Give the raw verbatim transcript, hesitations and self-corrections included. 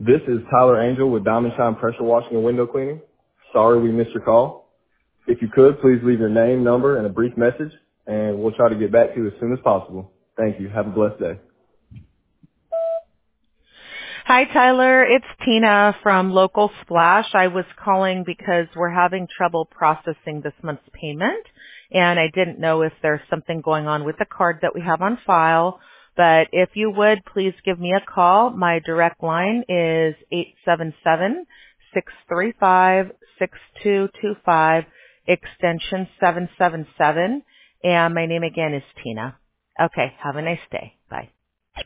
This is Tyler Angel with Diamond Shine Pressure Washing and Window Cleaning. Sorry we missed your call. If you could, please leave your name, number, and a brief message, and we'll try to get back to you as soon as possible. Thank you. Have a blessed day. Hi, Tyler. It's Tina from Local Splash. I was calling because we're having trouble processing this month's payment, and I didn't know if there's something going on with the card that we have on file. But if you would, please give me a call. My direct line is eight seven seven, six three five, six two two five, extension seven seven seven, and my name again is Tina. Okay, have a nice day. Bye.